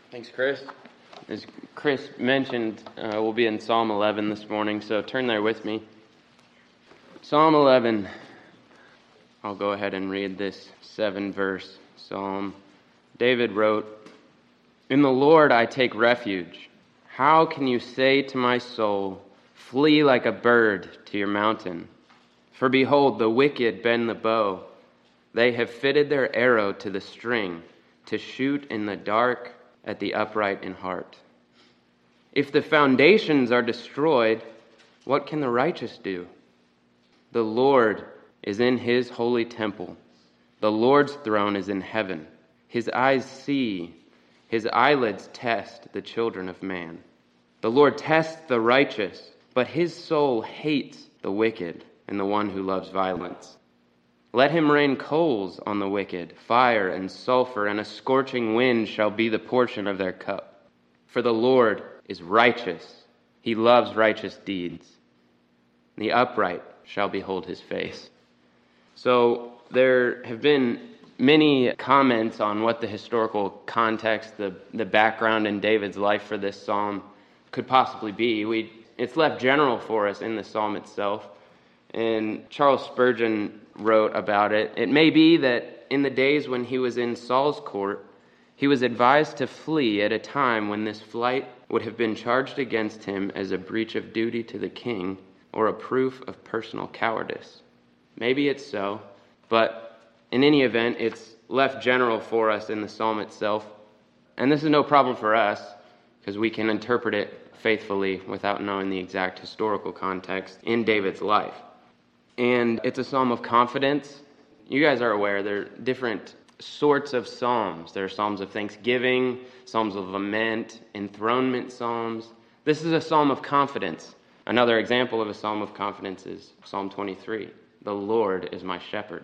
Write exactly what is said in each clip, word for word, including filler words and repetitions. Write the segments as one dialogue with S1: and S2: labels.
S1: Thanks, Chris. As Chris mentioned, uh, we'll be in Psalm eleven this morning, so turn there with me. Psalm eleven. I'll go ahead and read this seven-verse psalm. David wrote, "In the Lord I take refuge. How can you say to my soul, flee like a bird to your mountain? For behold, the wicked bend the bow. They have fitted their arrow to the string, to shoot in the dark at the upright in heart. If the foundations are destroyed, what can the righteous do? The Lord is in his holy temple. The Lord's throne is in heaven. His eyes see, his eyelids test the children of man. The Lord tests the righteous, but his soul hates the wicked and the one who loves violence. Let him rain coals on the wicked, fire and sulfur, and a scorching wind shall be the portion of their cup. For the Lord is righteous. He loves righteous deeds. The upright shall behold his face." So there have been many comments on what the historical context, the, the background in David's life for this psalm could possibly be. We, it's left general for us in the psalm itself. And Charles Spurgeon wrote about it. It may be that in the days when he was in Saul's court, he was advised to flee at a time when this flight would have been charged against him as a breach of duty to the king or a proof of personal cowardice. Maybe it's so, but in any event, it's left general for us in the psalm itself. And this is no problem for us, because we can interpret it faithfully without knowing the exact historical context in David's life. And it's a psalm of confidence. You guys are aware there are different sorts of psalms. There are psalms of thanksgiving, psalms of lament, enthronement psalms. This is a psalm of confidence. Another example of a psalm of confidence is Psalm twenty-three. The Lord is my shepherd.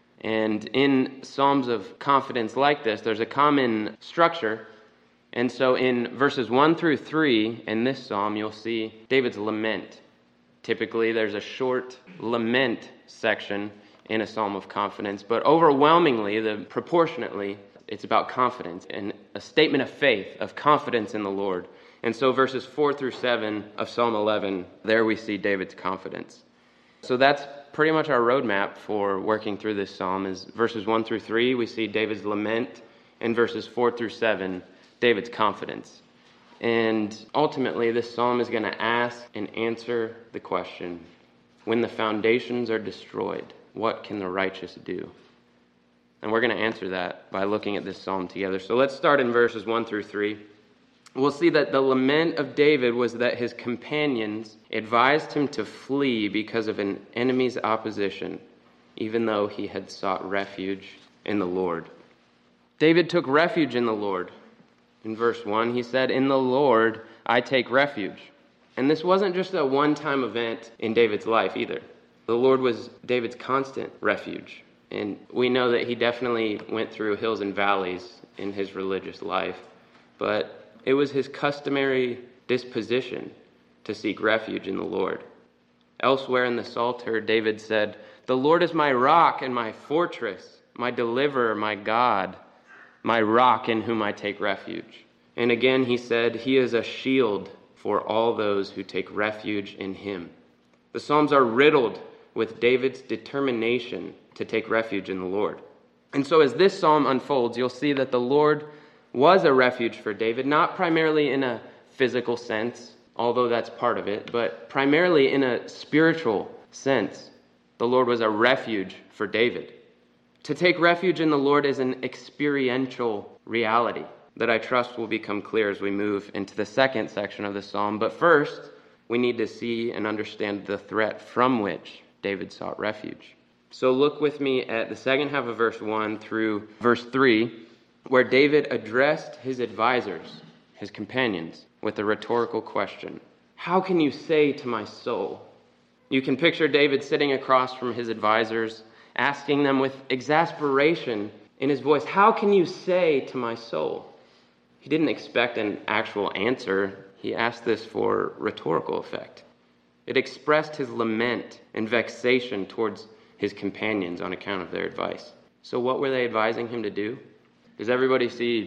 S1: And in psalms of confidence like this, there's a common structure. And so in verses one through three in this psalm, you'll see David's lament. Typically, there's a short lament section in a psalm of confidence, but overwhelmingly, the proportionately, it's about confidence and a statement of faith, of confidence in the Lord. And so verses four through seven of Psalm eleven, there we see David's confidence. So that's pretty much our roadmap for working through this psalm. Is verses one through three, we see David's lament, and verses four through seven, David's confidence. And ultimately, this psalm is going to ask and answer the question, when the foundations are destroyed, what can the righteous do? And we're going to answer that by looking at this psalm together. So let's start in verses one through three. We'll see that the lament of David was that his companions advised him to flee because of an enemy's opposition, even though he had sought refuge in the Lord. David took refuge in the Lord. In verse one, he said, "In the Lord I take refuge." And this wasn't just a one-time event in David's life either. The Lord was David's constant refuge. And we know that he definitely went through hills and valleys in his religious life. But it was his customary disposition to seek refuge in the Lord. Elsewhere in the Psalter, David said, "The Lord is my rock and my fortress, my deliverer, my God, my rock in whom I take refuge." And again he said, "He is a shield for all those who take refuge in him." The Psalms are riddled with David's determination to take refuge in the Lord. And so as this psalm unfolds, you'll see that the Lord was a refuge for David, not primarily in a physical sense, although that's part of it, but primarily in a spiritual sense. The Lord was a refuge for David. To take refuge in the Lord is an experiential reality that I trust will become clear as we move into the second section of the psalm. But first, we need to see and understand the threat from which David sought refuge. So look with me at the second half of verse one through verse three, where David addressed his advisors, his companions, with a rhetorical question. How can you say to my soul? You can picture David sitting across from his advisors, asking them with exasperation in his voice, how can you say to my soul? He didn't expect an actual answer. He asked this for rhetorical effect. It expressed his lament and vexation towards his companions on account of their advice. So what were they advising him to do? Does everybody see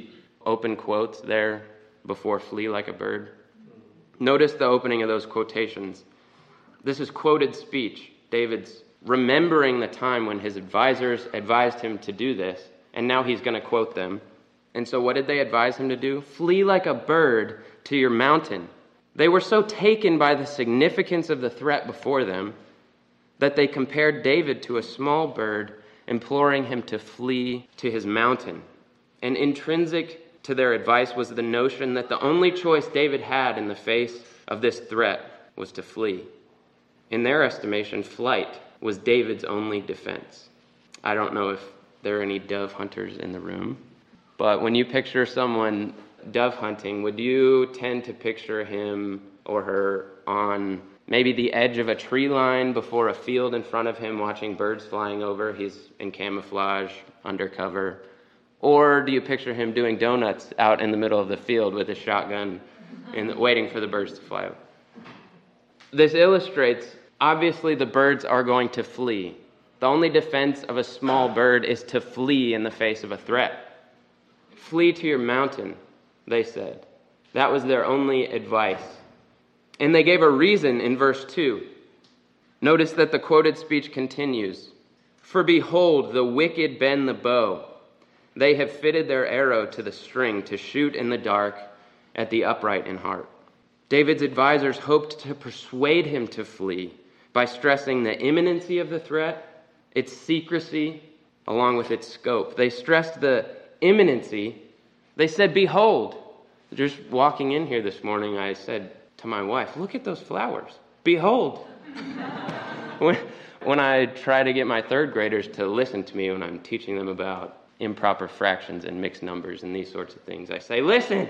S1: open quotes there before flee like a bird? Notice the opening of those quotations. This is quoted speech. David's remembering the time when his advisors advised him to do this, and now he's going to quote them. And so what did they advise him to do? Flee like a bird to your mountain. They were so taken by the significance of the threat before them that they compared David to a small bird, imploring him to flee to his mountain. And intrinsic to their advice was the notion that the only choice David had in the face of this threat was to flee. In their estimation, flight was David's only defense. I don't know if there are any dove hunters in the room, but when you picture someone dove hunting, would you tend to picture him or her on maybe the edge of a tree line before a field in front of him watching birds flying over? He's in camouflage, undercover. Or do you picture him doing donuts out in the middle of the field with a shotgun and waiting for the birds to fly over? This illustrates, obviously the birds are going to flee. The only defense of a small bird is to flee in the face of a threat. Flee to your mountain, they said. That was their only advice. And they gave a reason in verse two. Notice that the quoted speech continues. For behold, the wicked bend the bow. They have fitted their arrow to the string to shoot in the dark at the upright in heart. David's advisors hoped to persuade him to flee by stressing the imminency of the threat, its secrecy, along with its scope. They stressed the imminency. They said, behold. Just walking in here this morning, I said to my wife, look at those flowers. Behold. when, when I try to get my third graders to listen to me when I'm teaching them about improper fractions and mixed numbers and these sorts of things, I say, listen.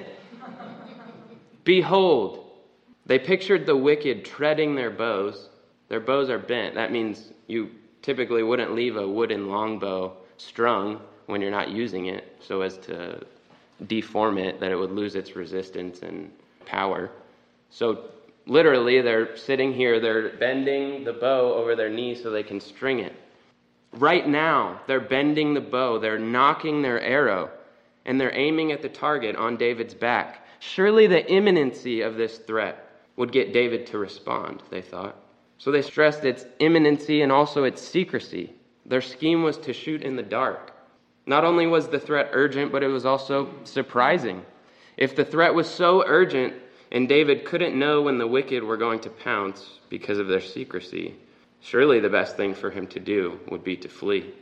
S1: Behold. They pictured the wicked treading their bows. Their bows are bent. That means you typically wouldn't leave a wooden longbow strung when you're not using it so as to deform it, that it would lose its resistance and power. So literally they're sitting here, they're bending the bow over their knees so they can string it. Right now, they're bending the bow, they're knocking their arrow, and they're aiming at the target on David's back. Surely the imminency of this threat would get David to respond, they thought. So they stressed its imminency and also its secrecy. Their scheme was to shoot in the dark. Not only was the threat urgent, but it was also surprising. If the threat was so urgent and David couldn't know when the wicked were going to pounce because of their secrecy, surely the best thing for him to do would be to flee.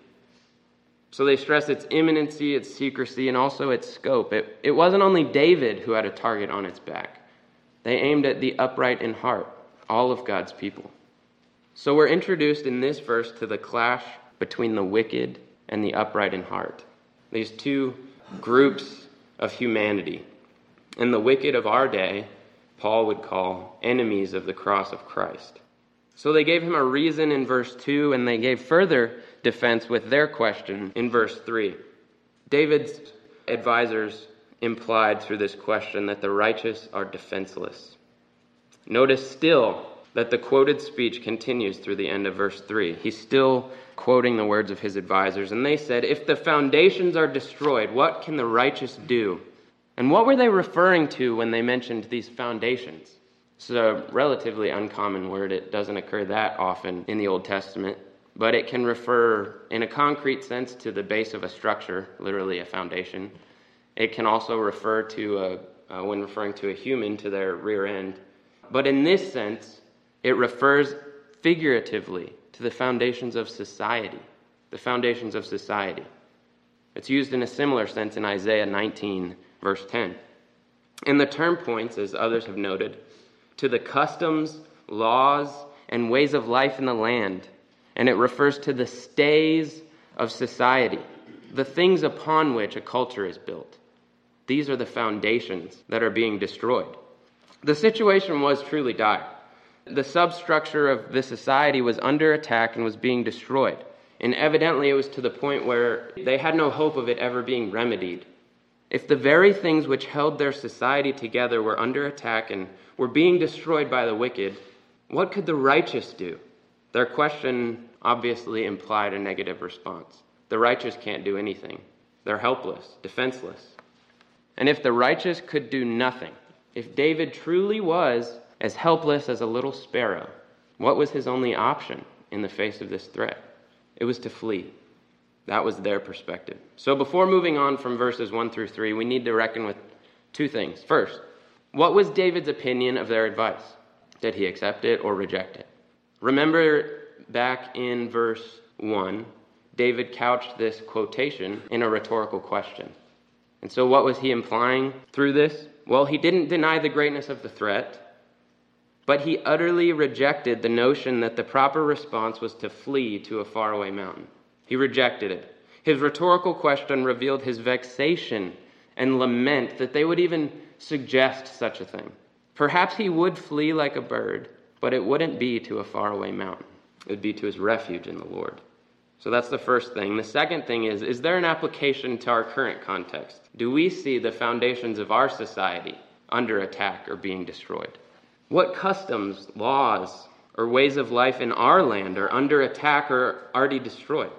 S1: So they stressed its imminency, its secrecy, and also its scope. It, it wasn't only David who had a target on its back. They aimed at the upright in heart, all of God's people. So we're introduced in this verse to the clash between the wicked and the upright in heart. These two groups of humanity. And the wicked of our day, Paul would call enemies of the cross of Christ. So they gave him a reason in verse two, and they gave further defense with their question in verse three. David's advisors implied through this question that the righteous are defenseless. Notice still that the quoted speech continues through the end of verse three. He's still quoting the words of his advisors, and they said, if the foundations are destroyed, what can the righteous do? And what were they referring to when they mentioned these foundations? It's a relatively uncommon word. It doesn't occur that often in the Old Testament, but it can refer in a concrete sense to the base of a structure, literally a foundation. It can also refer to, a, uh, when referring to a human, to their rear end. But in this sense, it refers figuratively to the foundations of society, the foundations of society. It's used in a similar sense in Isaiah nineteen, verse ten. And the term points, as others have noted, to the customs, laws, and ways of life in the land. And it refers to the stays of society, the things upon which a culture is built. These are the foundations that are being destroyed. The situation was truly dire. The substructure of the society was under attack and was being destroyed. And evidently it was to the point where they had no hope of it ever being remedied. If the very things which held their society together were under attack and were being destroyed by the wicked, what could the righteous do? Their question obviously implied a negative response. The righteous can't do anything. They're helpless, defenseless. And if the righteous could do nothing, if David truly was as helpless as a little sparrow, what was his only option in the face of this threat? It was to flee. That was their perspective. So before moving on from verses one through three, we need to reckon with two things. First, what was David's opinion of their advice? Did he accept it or reject it? Remember back in verse one, David couched this quotation in a rhetorical question. And so what was he implying through this? Well, he didn't deny the greatness of the threat, but he utterly rejected the notion that the proper response was to flee to a faraway mountain. He rejected it. His rhetorical question revealed his vexation and lament that they would even suggest such a thing. Perhaps he would flee like a bird, but it wouldn't be to a faraway mountain. It would be to his refuge in the Lord. So that's the first thing. The second thing is, is there an application to our current context? Do we see the foundations of our society under attack or being destroyed? What customs, laws, or ways of life in our land are under attack or already destroyed?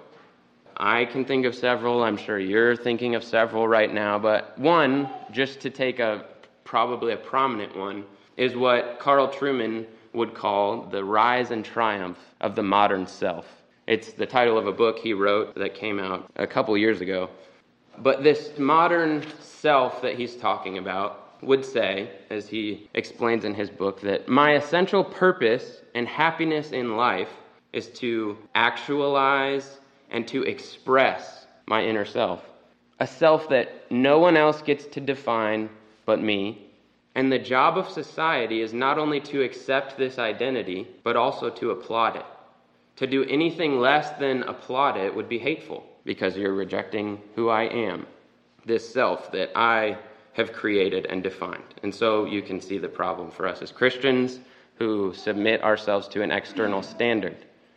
S1: I can think of several. I'm sure you're thinking of several right now. But one, just to take a probably a prominent one, is what Carl Trueman would call the rise and triumph of the modern self. It's the title of a book he wrote that came out a couple years ago. But this modern self that he's talking about would say, as he explains in his book, that my essential purpose and happiness in life is to actualize and to express my inner self, a self that no one else gets to define but me. And the job of society is not only to accept this identity, but also to applaud it. To do anything less than applaud it would be hateful, because you're rejecting who I am, this self that I have created and defined. And so you can see the problem for us as Christians who submit ourselves to an external standard.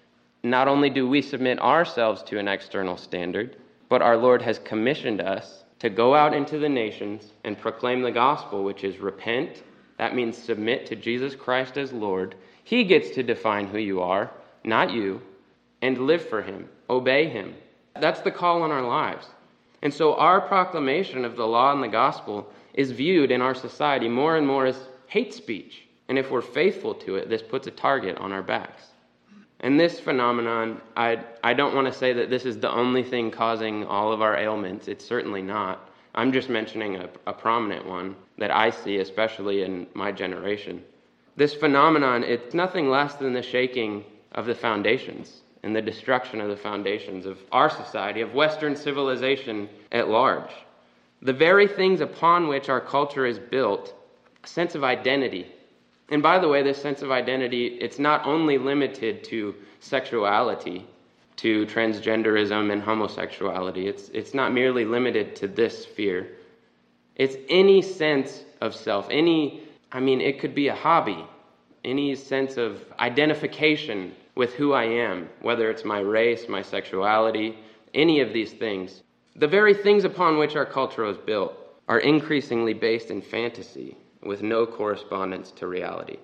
S1: Not only do we submit ourselves to an external standard, but our Lord has commissioned us to go out into the nations and proclaim the gospel, which is repent. That means submit to Jesus Christ as Lord. He gets to define who you are, not you, and live for him, obey him. That's the call on our lives. And so our proclamation of the law and the gospel is viewed in our society more and more as hate speech. And if we're faithful to it, this puts a target on our backs. And this phenomenon, I, I don't want to say that this is the only thing causing all of our ailments. It's certainly not. I'm just mentioning a, a prominent one that I see, especially in my generation. This phenomenon, it's nothing less than the shaking of the foundations and the destruction of the foundations of our society, of Western civilization at large. The very things upon which our culture is built, a sense of identity. And by the way, this sense of identity, it's not only limited to sexuality, to transgenderism and homosexuality. It's, it's not merely limited to this sphere. It's any sense of self, any, I mean, it could be a hobby, any sense of identification with who I am, whether it's my race, my sexuality, any of these things. The very things upon which our culture is built are increasingly based in fantasy with no correspondence to reality.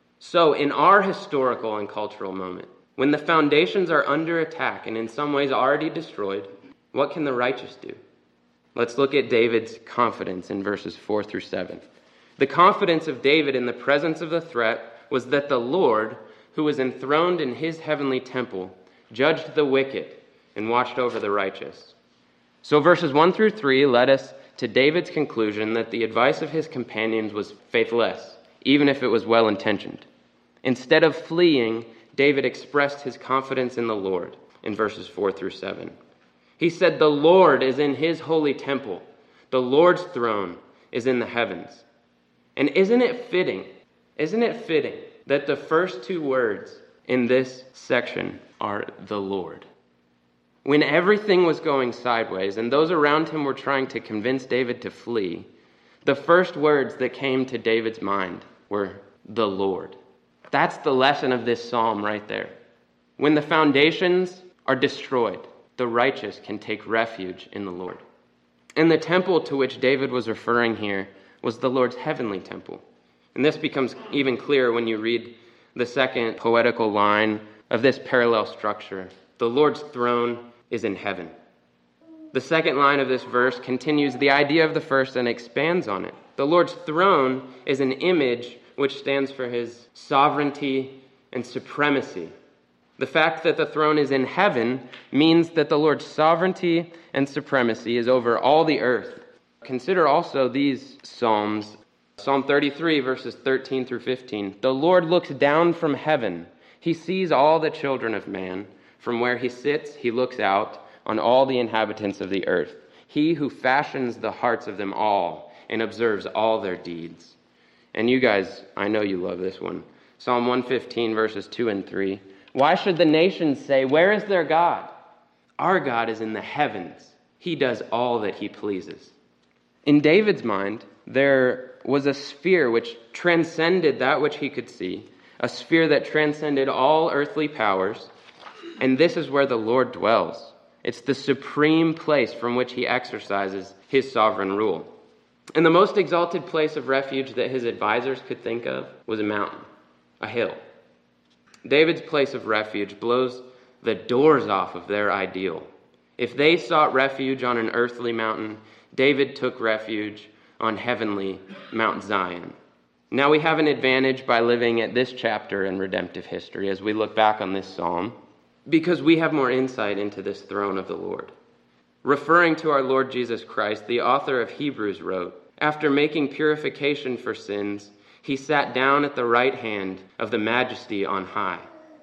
S1: So in our historical and cultural moment, when the foundations are under attack and in some ways already destroyed, what can the righteous do? Let's look at David's confidence in verses four through seven. The confidence of David in the presence of the threat was that the Lord, who was enthroned in his heavenly temple, judged the wicked and watched over the righteous. So verses one through three led us to David's conclusion that the advice of his companions was faithless, even if it was well-intentioned. Instead of fleeing, David expressed his confidence in the Lord in verses four through seven. He said, "The Lord is in his holy temple. The Lord's throne is in the heavens." And isn't it fitting, isn't it fitting that the first two words in this section are the Lord? When everything was going sideways and those around him were trying to convince David to flee, the first words that came to David's mind were the Lord. That's the lesson of this psalm right there. When the foundations are destroyed, the righteous can take refuge in the Lord. And the temple to which David was referring here was the Lord's heavenly temple. And this becomes even clearer when you read the second poetical line of this parallel structure. The Lord's throne is in heaven. The second line of this verse continues the idea of the first and expands on it. The Lord's throne is an image which stands for his sovereignty and supremacy. The fact that the throne is in heaven means that the Lord's sovereignty and supremacy is over all the earth. Consider also these psalms. Psalm thirty-three, verses thirteen through fifteen. The Lord looks down from heaven. He sees all the children of man. From where he sits, he looks out on all the inhabitants of the earth. He who fashions the hearts of them all and observes all their deeds. And you guys, I know you love this one. Psalm one fifteen, verses two and three. Why should the nations say, where is their God? Our God is in the heavens. He does all that he pleases. In David's mind, there was a sphere which transcended that which he could see, a sphere that transcended all earthly powers, and this is where the Lord dwells. It's the supreme place from which he exercises his sovereign rule. And the most exalted place of refuge that his advisors could think of was a mountain, a hill. David's place of refuge blows the doors off of their ideal. If they sought refuge on an earthly mountain, David took refuge on heavenly Mount Zion. Now we have an advantage by living at this chapter in redemptive history as we look back on this psalm, because we have more insight into this throne of the Lord. Referring to our Lord Jesus Christ, the author of Hebrews wrote, after making purification for sins, he sat down at the right hand of the Majesty on high.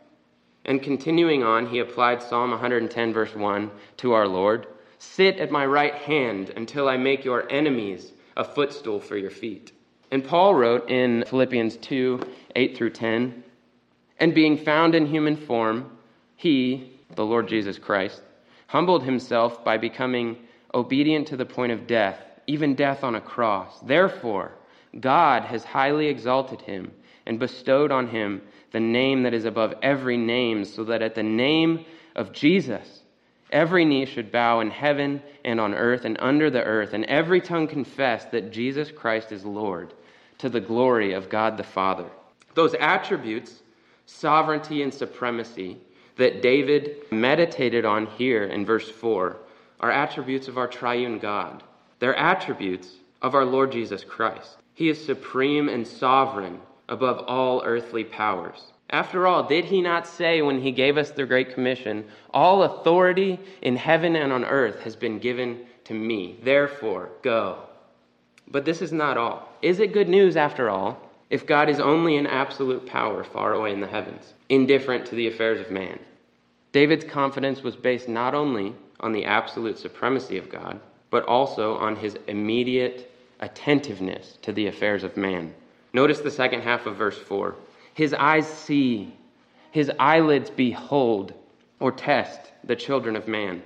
S1: And continuing on, he applied Psalm one ten, verse one to our Lord. Sit at my right hand until I make your enemies a footstool for your feet. And Paul wrote in Philippians two, eight through ten, and being found in human form, he, the Lord Jesus Christ, humbled himself by becoming obedient to the point of death, even death on a cross. Therefore, God has highly exalted him and bestowed on him the name that is above every name, so that at the name of Jesus, every knee should bow in heaven and on earth and under the earth, and every tongue confess that Jesus Christ is Lord, to the glory of God the Father. Those attributes, sovereignty and supremacy, that David meditated on here in verse four, are attributes of our triune God. They're attributes of our Lord Jesus Christ. He is supreme and sovereign above all earthly powers. After all, did he not say when he gave us the Great Commission, all authority in heaven and on earth has been given to me, therefore go. But this is not all. Is it good news after all if God is only in absolute power far away in the heavens, indifferent to the affairs of man? David's confidence was based not only on the absolute supremacy of God, but also on his immediate attentiveness to the affairs of man. Notice the second half of verse four. His eyes see, his eyelids behold, or test the children of man.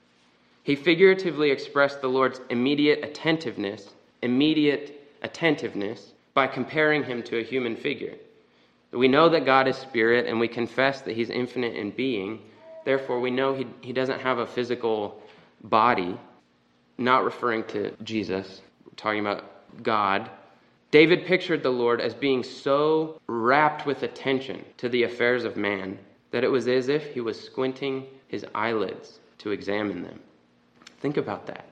S1: He figuratively expressed the Lord's immediate attentiveness, immediate attentiveness, by comparing him to a human figure. We know that God is spirit, and we confess that he's infinite in being. Therefore, we know he, he doesn't have a physical body, not referring to Jesus, we're talking about God. David pictured the Lord as being so wrapped with attention to the affairs of man that it was as if he was squinting his eyelids to examine them. Think about that.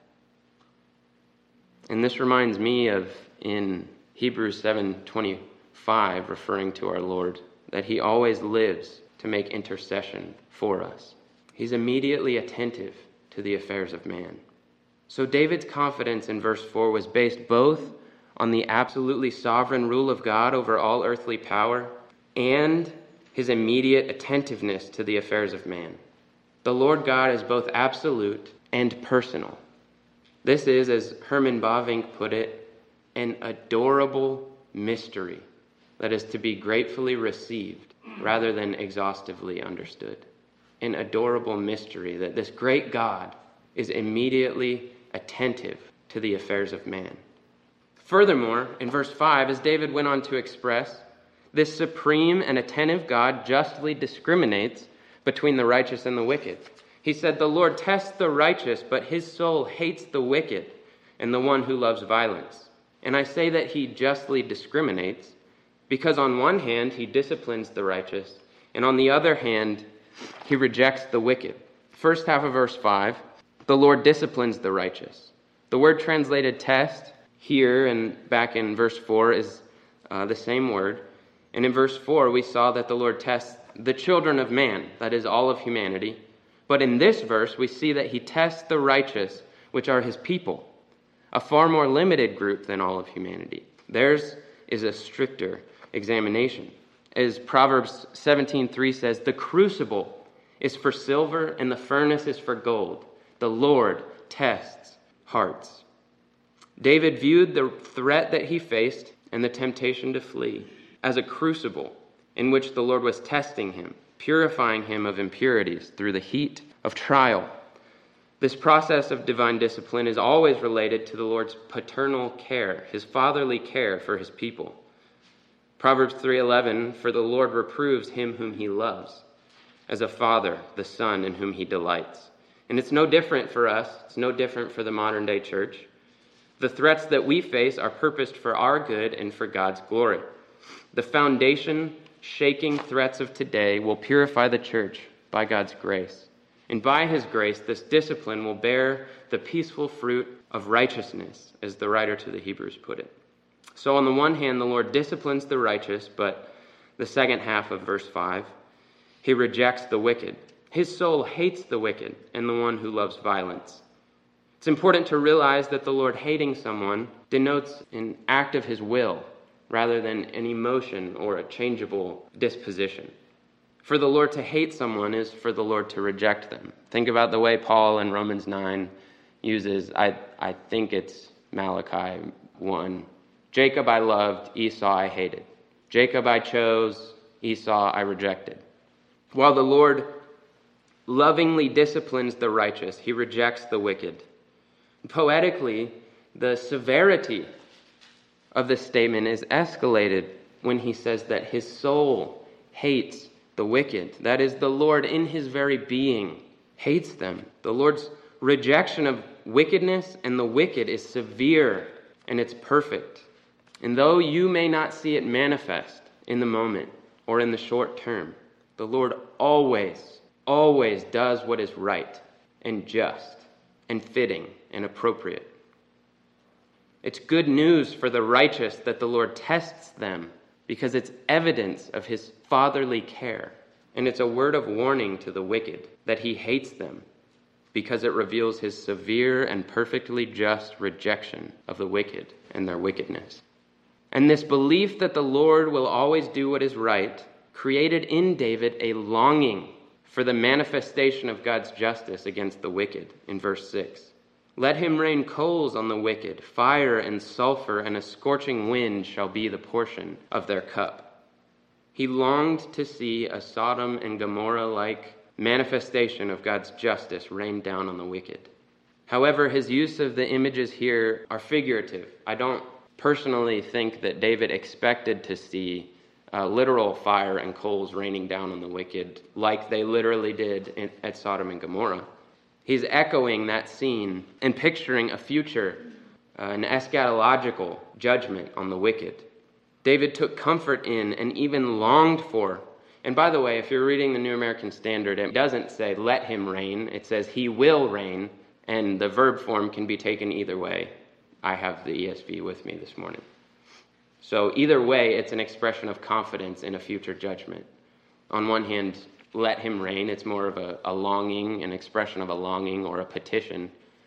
S1: And this reminds me of in Hebrews seven twenty-five, referring to our Lord, that he always lives to make intercession for us. He's immediately attentive to the affairs of man. So David's confidence in verse four was based both on the absolutely sovereign rule of God over all earthly power and his immediate attentiveness to the affairs of man. The Lord God is both absolute and personal. This is, as Herman Bavinck put it, an adorable mystery that is to be gratefully received rather than exhaustively understood. An adorable mystery that this great God is immediately attentive to the affairs of man. Furthermore, in verse five, as David went on to express, this supreme and attentive God justly discriminates between the righteous and the wicked. He said, the Lord tests the righteous, but his soul hates the wicked and the one who loves violence. And I say that he justly discriminates because on one hand he disciplines the righteous, and on the other hand he rejects the wicked. First half of verse five, The Lord disciplines the righteous. The word translated test here and back in verse four is uh, the same word. And in verse four, we saw that the Lord tests the children of man, that is, all of humanity. But in this verse, we see that he tests the righteous, which are his people, a far more limited group than all of humanity. Theirs is a stricter examination. As Proverbs seventeen three says, the crucible is for silver and the furnace is for gold. The Lord tests hearts. David viewed the threat that he faced and the temptation to flee as a crucible in which the Lord was testing him, purifying him of impurities through the heat of trial. This process of divine discipline is always related to the Lord's paternal care, his fatherly care for his people. Proverbs three eleven, for the Lord reproves him whom he loves, as a father the son in whom he delights. And it's no different for us. It's no different for the modern day church. The threats that we face are purposed for our good and for God's glory. The foundation shaking threats of today will purify the church by God's grace. And by his grace, this discipline will bear the peaceful fruit of righteousness, as the writer to the Hebrews put it. So on the one hand, the Lord disciplines the righteous, but the second half of verse five, he rejects the wicked. His soul hates the wicked and the one who loves violence. It's important to realize that the Lord hating someone denotes an act of his will rather than an emotion or a changeable disposition. For the Lord to hate someone is for the Lord to reject them. Think about the way Paul in Romans nine uses, I, I think it's Malachi one. Jacob I loved, Esau I hated. Jacob I chose, Esau I rejected. While the Lord lovingly disciplines the righteous, he rejects the wicked. Poetically, the severity of this statement is escalated when he says that his soul hates the wicked. That is, the Lord in his very being hates them. The Lord's rejection of wickedness and the wicked is severe and it's perfect. And though you may not see it manifest in the moment or in the short term, the Lord always, always does what is right and just and fitting and appropriate. It's good news for the righteous that the Lord tests them because it's evidence of his fatherly care. And it's a word of warning to the wicked that he hates them because it reveals his severe and perfectly just rejection of the wicked and their wickedness. And this belief that the Lord will always do what is right created in David a longing for the manifestation of God's justice against the wicked in verse six. Let him rain coals on the wicked, fire and sulfur and a scorching wind shall be the portion of their cup. He longed to see a Sodom and Gomorrah-like manifestation of God's justice rain down on the wicked. However, his use of the images here are figurative. I don't personally think that David expected to see uh, literal fire and coals raining down on the wicked like they literally did in, at Sodom and Gomorrah. He's echoing that scene and picturing a future, uh, an eschatological judgment on the wicked. David took comfort in and even longed for. And by the way, if you're reading the New American Standard, it doesn't say let him reign. It says he will reign, and the verb form can be taken either way. I have the E S V with me this morning. So either way, it's an expression of confidence in a future judgment. On one hand, let him reign. It's more of a, a longing, an expression of a longing or a petition.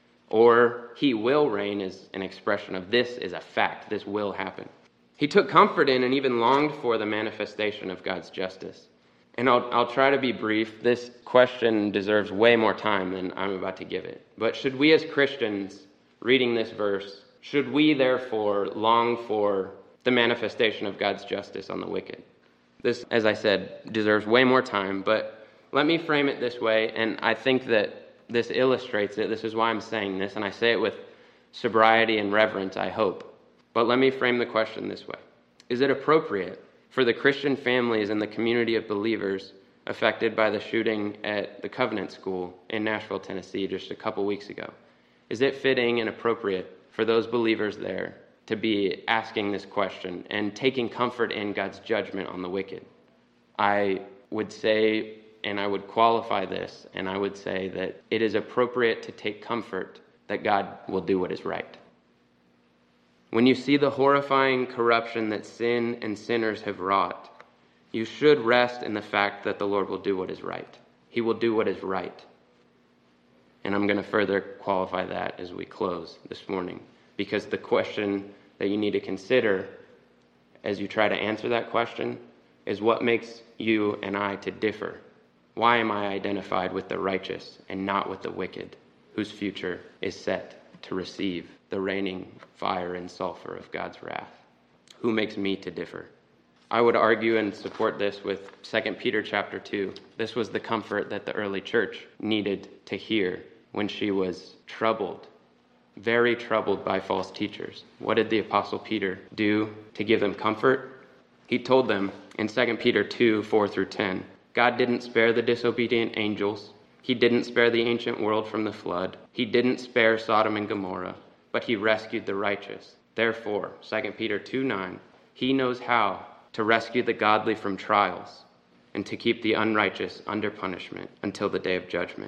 S1: Or he will reign is an expression of this is a fact. This will happen. He took comfort in and even longed for the manifestation of God's justice. And I'll, I'll try to be brief. This question deserves way more time than I'm about to give it. But should we as Christians, reading this verse, should we therefore long for the manifestation of God's justice on the wicked? This, as I said, deserves way more time, but let me frame it this way, and I think that this illustrates it. This is why I'm saying this, and I say it with sobriety and reverence, I hope. But let me frame the question this way. Is it appropriate for the Christian families and the community of believers affected by the shooting at the Covenant School in Nashville, Tennessee, just a couple weeks ago? Is it fitting and appropriate for those believers there to be asking this question and taking comfort in God's judgment on the wicked? I would say and I would qualify this, and I would say that it is appropriate to take comfort that God will do what is right. When you see the horrifying corruption that sin and sinners have wrought, you should rest in the fact that the Lord will do what is right. He will do what is right. And I'm going to further qualify that as we close this morning, because the question that you need to consider as you try to answer that question is what makes you and I to differ. Why am I identified with the righteous and not with the wicked, whose future is set to receive the raining fire and sulfur of God's wrath? Who makes me to differ? I would argue and support this with Second Peter chapter two. This was the comfort that the early church needed to hear when she was troubled, very troubled by false teachers. What did the Apostle Peter do to give them comfort? He told them in Second Peter two, four through ten, God didn't spare the disobedient angels. He didn't spare the ancient world from the flood. He didn't spare Sodom and Gomorrah, but he rescued the righteous. Therefore, Second Peter two, nine, he knows how to rescue the godly from trials and to keep the unrighteous under punishment until the day of judgment.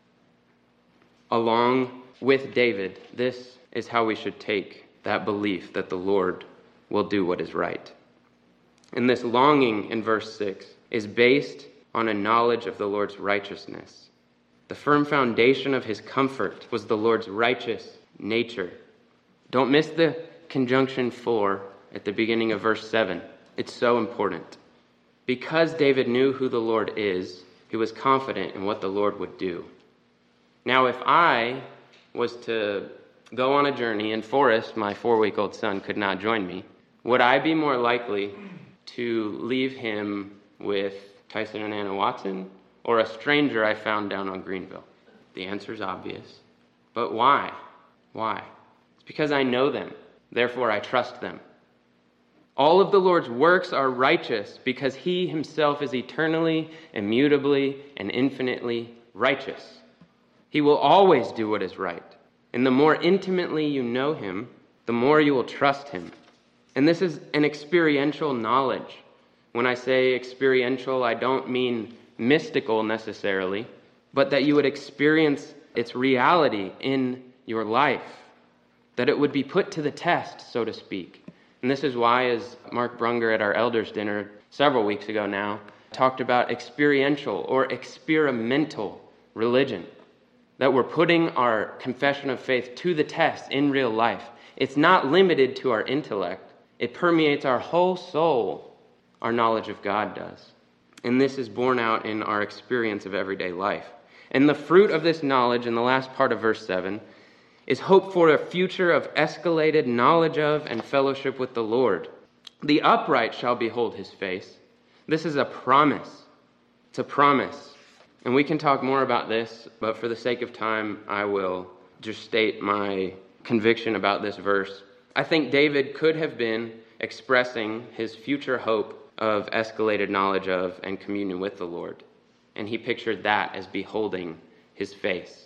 S1: Along with David, this is how we should take that belief that the Lord will do what is right. And this longing in verse six is based on a knowledge of the Lord's righteousness. The firm foundation of his comfort was the Lord's righteous nature. Don't miss the conjunction for at the beginning of verse seven. It's so important. Because David knew who the Lord is, he was confident in what the Lord would do. Now, if I was to go on a journey and Forrest, my four-week-old son, could not join me, would I be more likely to leave him with Tyson and Anna Watson or a stranger I found down on Greenville? The answer is obvious. But why? Why? It's because I know them. Therefore, I trust them. All of the Lord's works are righteous because he himself is eternally, immutably, and infinitely righteous. He will always do what is right. And the more intimately you know him, the more you will trust him. And this is an experiential knowledge. When I say experiential, I don't mean mystical necessarily, but that you would experience its reality in your life, that it would be put to the test, so to speak. And this is why, as Mark Brunger at our elders' dinner several weeks ago now talked about experiential or experimental religion, that we're putting our confession of faith to the test in real life. It's not limited to our intellect. It permeates our whole soul. Our knowledge of God does. And this is borne out in our experience of everyday life. And the fruit of this knowledge in the last part of verse seven is hope for a future of escalated knowledge of and fellowship with the Lord. The upright shall behold his face. This is a promise. It's a promise. And we can talk more about this, but for the sake of time, I will just state my conviction about this verse. I think David could have been expressing his future hope of escalated knowledge of and communion with the Lord. And he pictured that as beholding his face.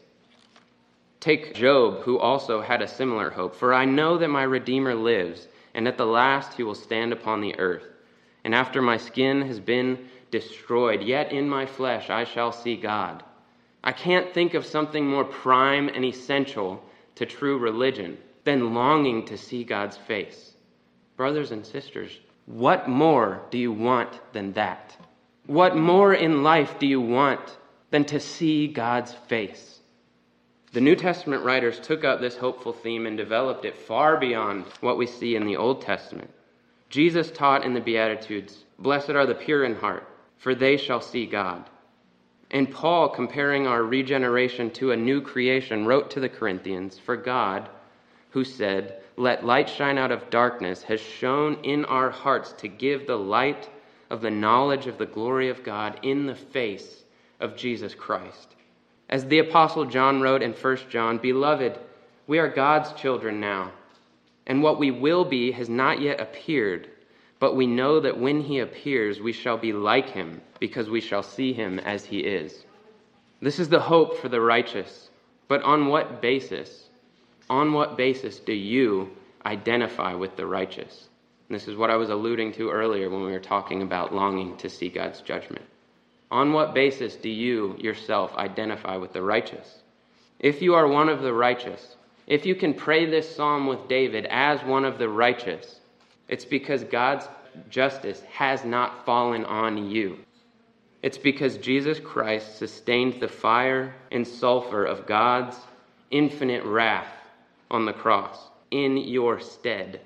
S1: Take Job, who also had a similar hope. For I know that my Redeemer lives, and at the last he will stand upon the earth. And after my skin has been destroyed, yet in my flesh I shall see God. I can't think of something more prime and essential to true religion than longing to see God's face. Brothers and sisters, what more do you want than that? What more in life do you want than to see God's face? The New Testament writers took up this hopeful theme and developed it far beyond what we see in the Old Testament. Jesus taught in the Beatitudes, "Blessed are the pure in heart, for they shall see God." And Paul, comparing our regeneration to a new creation, wrote to the Corinthians, "For God, who said, 'Let light shine out of darkness,' has shone in our hearts to give the light of the knowledge of the glory of God in the face of Jesus Christ." As the Apostle John wrote in First John, "Beloved, we are God's children now, and what we will be has not yet appeared, but we know that when he appears, we shall be like him, because we shall see him as he is." This is the hope for the righteous. But on what basis? On what basis do you identify with the righteous? And this is what I was alluding to earlier when we were talking about longing to see God's judgment. On what basis do you yourself identify with the righteous? If you are one of the righteous, if you can pray this psalm with David as one of the righteous, it's because God's justice has not fallen on you. It's because Jesus Christ sustained the fire and sulfur of God's infinite wrath on the cross in your stead.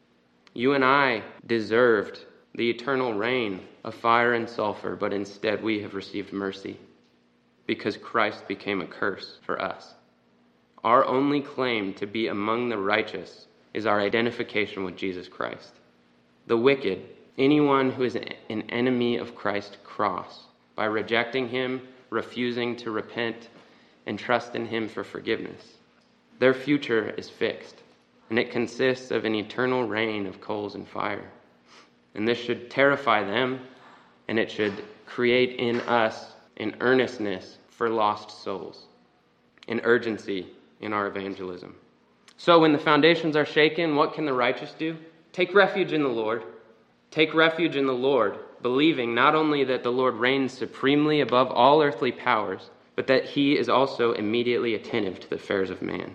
S1: You and I deserved the eternal reign of fire and sulfur, but instead we have received mercy because Christ became a curse for us. Our only claim to be among the righteous is our identification with Jesus Christ. The wicked, anyone who is an enemy of Christ's cross, by rejecting him, refusing to repent, and trust in him for forgiveness, their future is fixed, and it consists of an eternal rain of coals and fire. And this should terrify them, and it should create in us an earnestness for lost souls, an urgency in our evangelism. So when the foundations are shaken, what can the righteous do? Take refuge in the Lord. Take refuge in the Lord, believing not only that the Lord reigns supremely above all earthly powers, but that he is also immediately attentive to the affairs of man.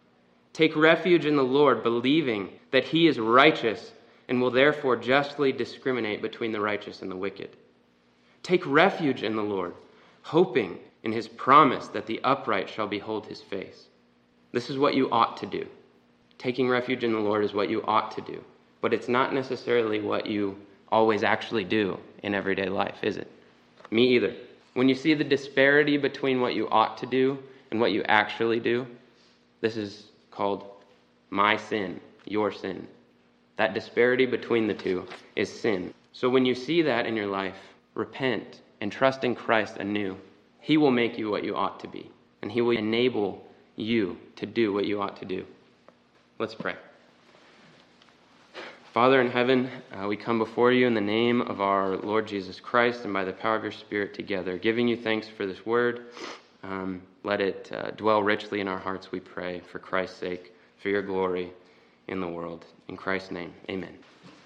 S1: Take refuge in the Lord, believing that he is righteous and will therefore justly discriminate between the righteous and the wicked. Take refuge in the Lord, hoping in his promise that the upright shall behold his face. This is what you ought to do. Taking refuge in the Lord is what you ought to do, but it's not necessarily what you always actually do in everyday life, is it? Me either. When you see the disparity between what you ought to do and what you actually do, this is called my sin, your sin. That disparity between the two is sin. So when you see that in your life, repent and trust in Christ anew. He will make you what you ought to be, and he will enable you to do what you ought to do. Let's pray. Father in heaven, uh, we come before you in the name of our Lord Jesus Christ and by the power of your Spirit together, giving you thanks for this word. Um, let it uh, dwell richly in our hearts, we pray, for Christ's sake, for your glory in the world. In Christ's name, amen.